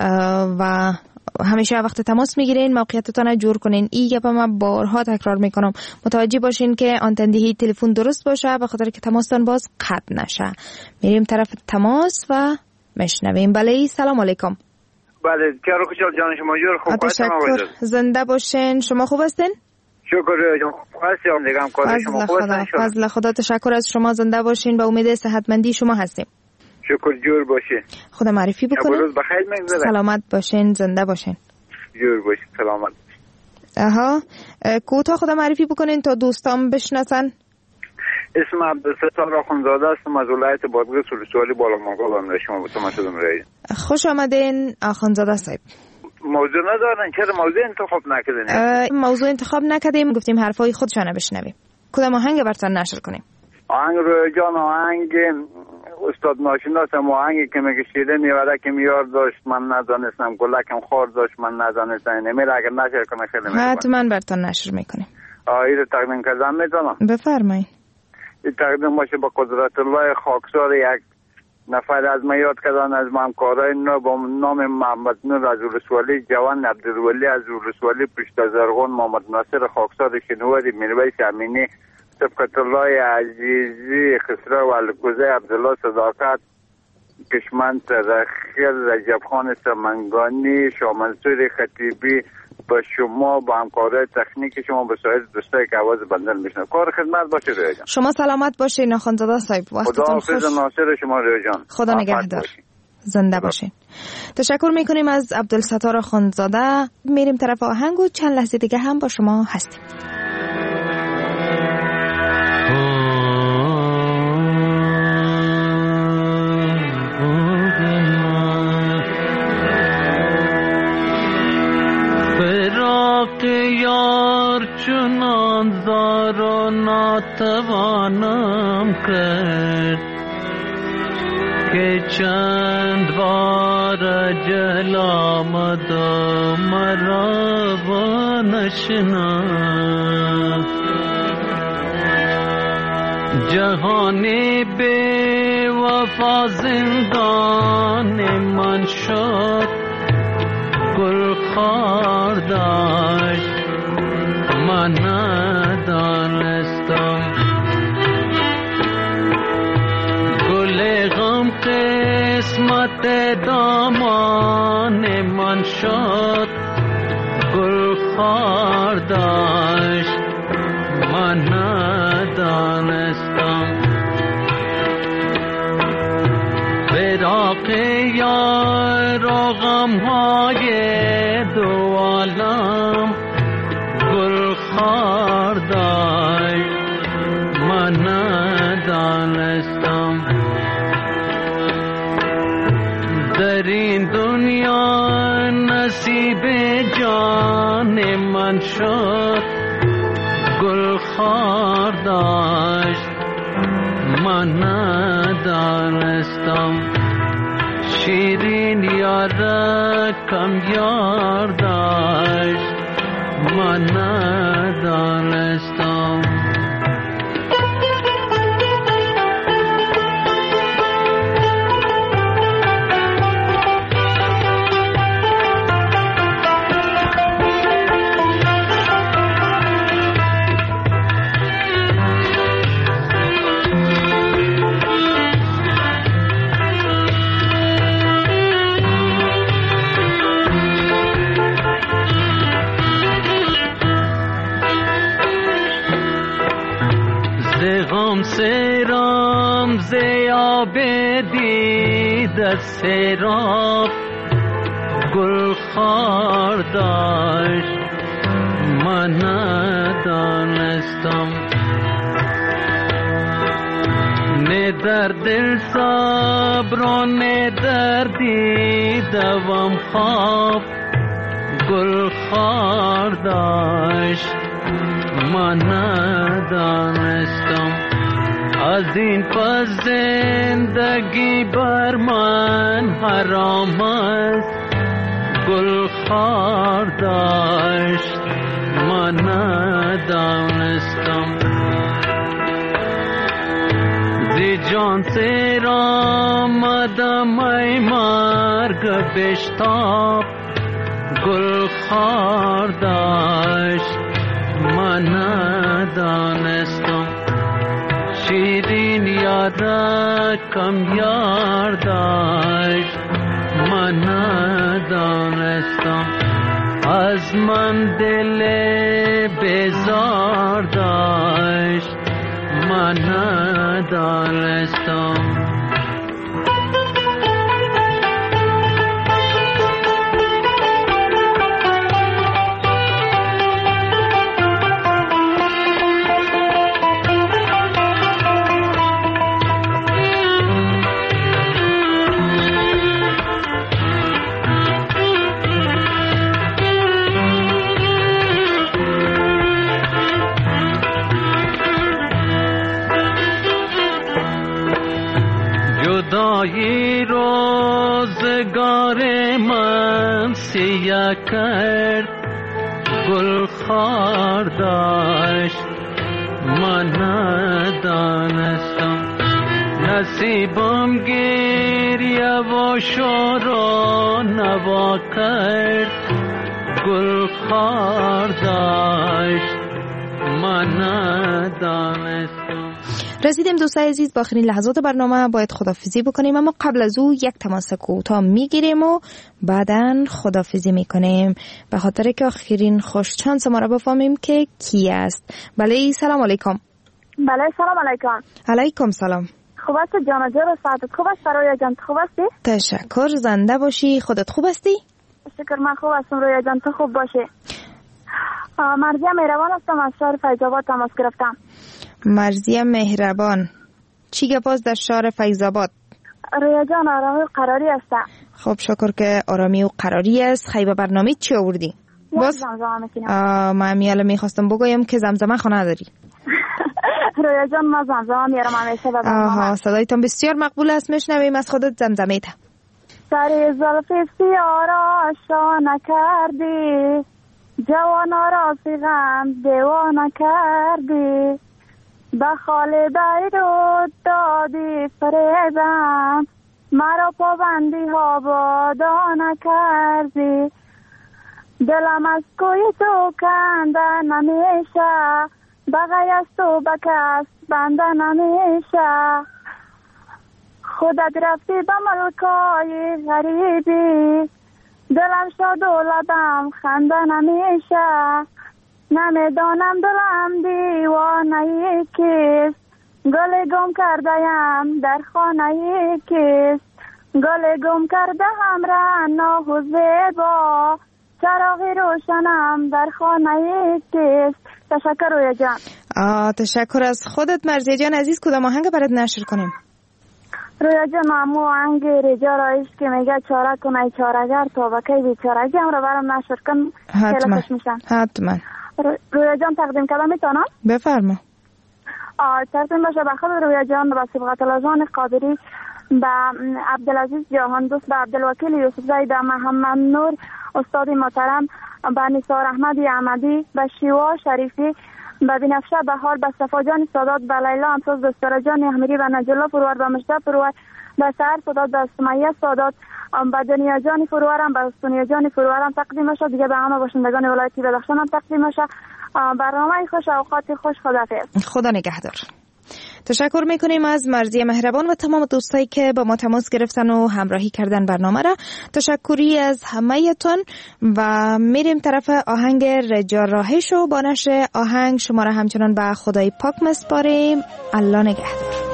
و همیشه وقت تماس میگیرین، موقعیتتان را جور کنین. این گپ من بارها تکرار میکنم، متوجه باشین که آنتندهی تلفن درست باشه به خاطر که تماستان باز قطع نشه. میریم طرف تماس و میشنویم. بله سلام علیکم. بله چرا خوشحال جان شما جور خوب هستم. زنده باشین. شما خوب هستین؟ شکر جان خوب هستم دیگه. هم کار شما خوب هستین؟ فضل خدا تشکر از شما. زنده باشین و امید صحتمندی شما هستیم. شکر جور باشین. خدا معرفی بکنه. روز بخیر میگذره. سلامت باشین. زنده باشین. جور باشین. سلامت. اها کوتاه خدا معرفی بکنین تا دوستان بشناسن. اسم عبدالستار آخونزاده هستم از ولایت بادغیس ولسوالی بالامنگاه. بنده شما به تماشا می‌رید. خوش آمدین آخونزاده صاحب. موضوع ندارن چرا موضوع انتخاب نکردین؟ موضوع انتخاب نکردیم، گفتیم حرفای خودشان بشنویم. کدام آهنگ براتون نشر کنیم؟ آهنگ رو جان آهنگ استاد ناشناسم، آهنگی که میگه شیره میوره که میار داشت من ندانستم، گلکم خار داشت من ندانستم. نمیره اگر نشر کنه خیلی میکنم. حتما براتون نشر میکنیم. آهی رو تقدیم کردم میتونم؟ بفرمایید. این تقدیم باشه با قدرت الله خاکسار. یک نفر از ما یاد کردن از همکارای نو با نام محمد نور از ولسوالی، جوان عبدالولی از ولسوالی، پشت زرغون محمد ناصر خاکسار شنواری، میرویس امینی، سبقت الله عزیزی، خسرو الکوزه، عبدالله صداقت، کشمند ترخیر، رجب خان سمنگانی، شاه منصور خطیبی، با شما با همکارای تکنیک شما به سایر دوستایی که آواز بندر میشنن. کار خدمت باشه رویا جان. شما سلامت باشین آخوندزاده صاحب. وقتتون خوش. خدا حافظ ناصر شما رویا جان. خدا نگهدار. زنده باشین. تشکر میکنیم از عبدالستار آخوندزاده. میریم طرف آهنگ و چند لحظه دیگه هم با شما هستیم. یار چنان زار نتوانم کرد که چند بار جل آمد و مرا نشناخت. جهانی بی وفا زندان من شد، گل خار داشت من ندانستم. گل غم قسمت دامان من شد، گل خار داشت من ندانستم. فراق یار و غمهای دو عالم، گل خار داشت من ندانستم. در این دنیا نصیب جان من شد، گل خار داشت من ندانستم. شیرین یار کم یار داشت من ندانستم. سرام زیاب دید سراب، گل خار داشت من ندانستم. نه در دل صبر و نه در دیدم خواب، گل خار داشت من ندانستم. از این پس زندگی بر من حرام است، گل خار داشت من ندانستم. زی جان سیر آمدم ای مرگ بشتاب، گل خار داشت من ندانستم. شیرین یار کم یار داشت من ندانستم. از من دل بیزار داشت من ندانستم. جدایی روزگار من سیاه کرد، گل خار داشت من ندانستم. نصیبم گریه و شور و نوا کرد، گل خار داشت من ندانستم. رسیدیم دوستای عزیز با آخرین لحظات برنامه، باید خدافظی بکنیم، اما قبل از او یک تماس کوتاه میگیریم و بعداً خدافظی میکنیم به خاطر که آخرین خوش چانس ما را بفهمیم که کی است. بله سلام علیکم. بله سلام علیکم. علیکم سلام. خوب است جان جان سعادت خوب است؟ رویا جان خوب هستی؟ تشکر، زنده باشی. خودت خوب هستی؟ شکر من خوب هستم. رویا جان تو خوب باشی. مرزیه مهربان هستم، از شهر فیض آباد تماس گرفتم. مرزیه مهربان، چی گپاست در شهر فیض آباد؟ رویا جان آرامی و قراری است. خب شکر که آرامی و قراری است. خیلی برنامه چی آوردی؟ باز زمزمه میکنم. من میاله میخواستم بگویم که زمزمه خانه داری. رویا جان ما زمزمه میارم همیشه به برنامه. آها صدایتان بسیار مقبول است، میشنویم از خودت زمزمه تا. سر زلف سیارا شانه کردی، جوانا را غم دیوانه کردی، به خال بیرود دادی فریبم، مرا پابندی ها بادانه کردی، دلم از کوی تو کنده نمیشه، بغی از تو به کس بنده نمیشه، خودت رفتی به ملکای غریبی، دلم شد و لبم خنده نمیشه، نمیدانم دلم دیوانه کیست، گل گم کرده‌ام در خانه کیست، گل گم کرده هم رعنا و زیبا، چراغی روشنم در خانه کیست. تشکر رویا جان. آه تشکر از خودت. مرزیه جان عزیز کدام آهنگ برات نشر کنیم؟ رویا جان امو آهنگ رجا رایش که میگه چاره کنه چاره‌گر تا بکی بیچارگی هم رو برام نشر کن. حتما حتما. رویا جان تقدیم کردم میتونم؟ بفرما. آه تقدیم باشه به خود رویا جان، به صبغت الازان قادری، به عبدالعزیز جهان دوست، به عبدالوکیل یوسف زید، محمد نور استاد محترم، به نثار احمدی احمدی، به شیوا شریفی، به بنفشه بهار، به صفا جان سادات، به لیلا امساز، به سره جان احمدی، به نجلا فرور، به مجده فرور، به سهر سادات، به سمیه سادات، به دنیا جان فرورم، به سونیا جان فرورم تقدیم شد. دیگه به همه باشندگان ولایتی بدخشان هم تقدیم شد. برنامه خوش، اوقات خوش. خداحافظ. خدا نگهدار. تشکر میکنیم از مرزی مهربان و تمام دوستایی که با ما تماس گرفتن و همراهی کردن برنامه را. تشکری از همه‌تون و میریم طرف آهنگ رجا راهش و با نشر آهنگ شما را همچنان به خدای پاک مسپاریم. الله نگهدار.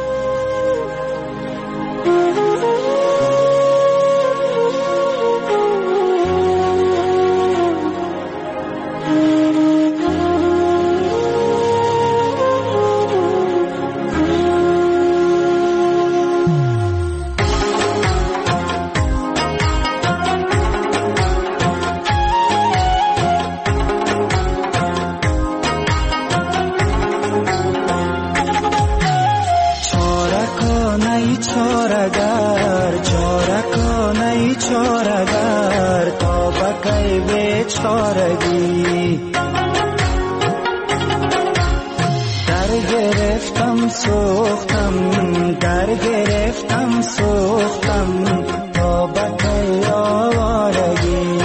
چارگر تا بکی بیچارگی در گرفتم سوختم در گرفتم سوختم تا بکی آوارگی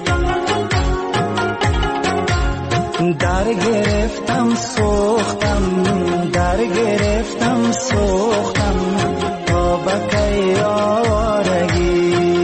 در گرفتم سوختم در گرفتم سوختم تا بکی آوارگی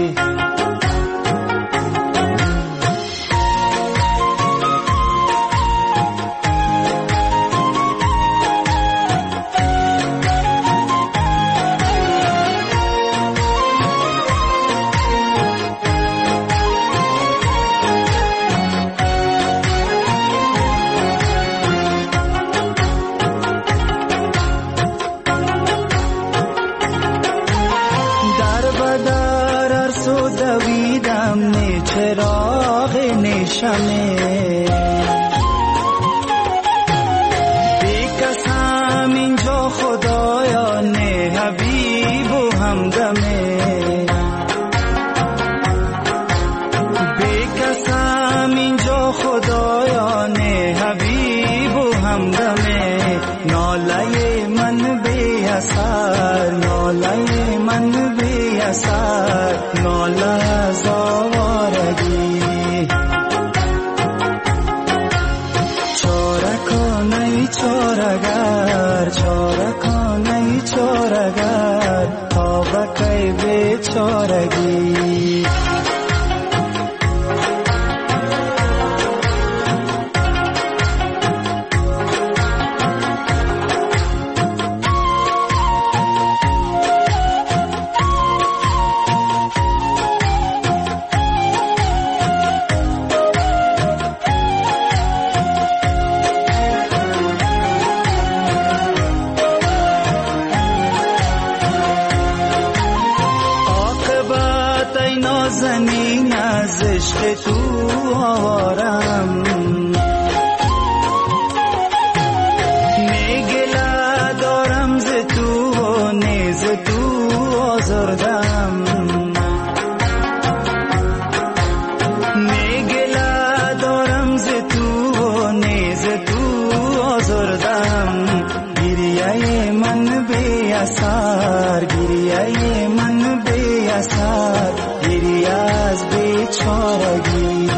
بیکسم اینجا خدایا نه حبیب و همدمه بیکسم اینجا خدایا نه حبیب و همدمه ناله من بی اثر ناله من بی اثر ناله از آوارگی چارگر چارکانه چارگر تا بکی بیچارگی زمین از عشق تو آوارم میگلا آزردم میگله دارم ز تو و نیز تو آزردم گریه من بی اثر گریه من بی اثر گریه از بیچارگی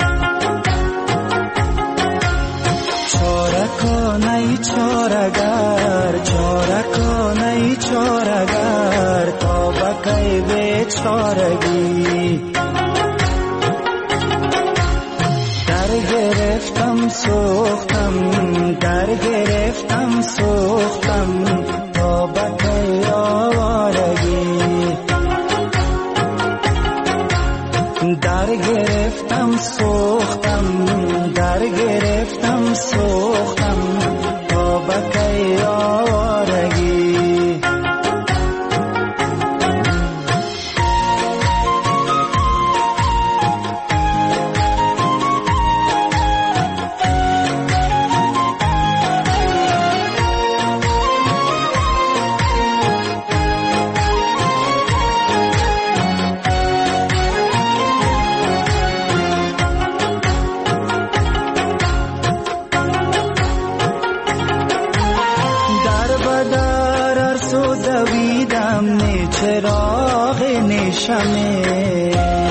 چاره کنی چارگر چاره کنی چارگر تا بکی بیچارگی در گرفتم سوختم در گرفتم سوختم تا بکی آوارگی در گرفتم سوختم در گرفتم سوختم تا بکی آوارگی چراغ نشمه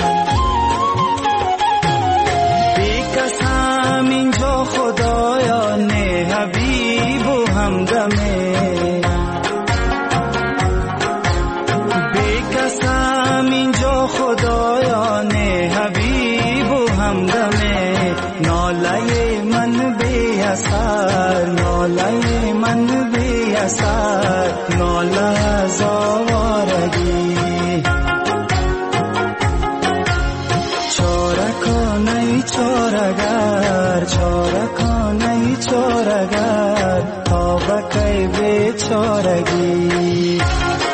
بی کسم اینجا خدایا نه حبیب و همدمه بی کسم اینجا خدایا نه حبیب و همدمه ناله من بی اثر ناله من بی اثر ناله زاوارگی چاره کنی چارگر چاره کنی چارگر تا بکی بیچارگی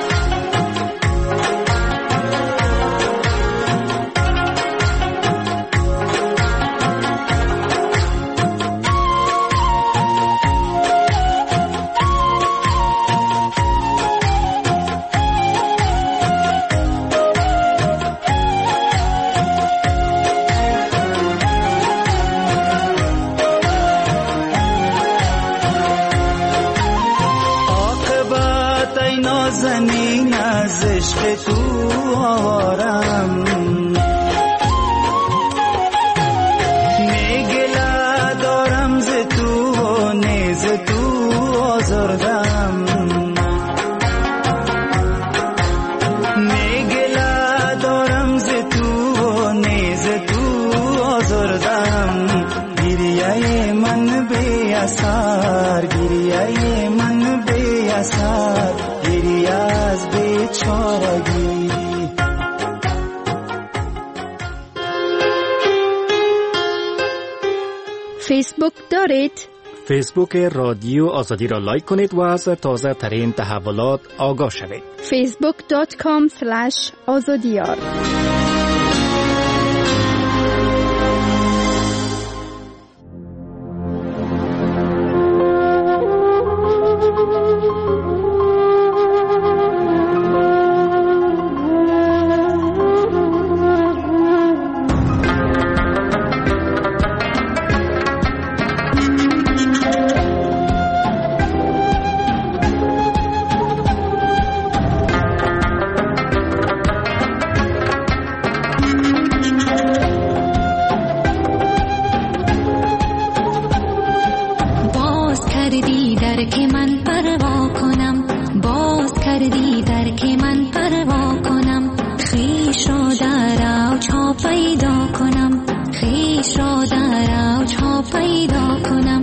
نازنین از عشق تو آوارم میگله دارم ز تو و نیز تو آزردم میگله دارم ز تو و نیز تو آزردم گریه من بی اثر گریه من بی اثر گریه از بیچارگی فیسبوک دارید؟ فیسبوک رادیو آزادی را لایک کنید و از تازه ترین تحولات آگاه شوید. فیسبوک دات کام سلش آزادیار. پیدا کنم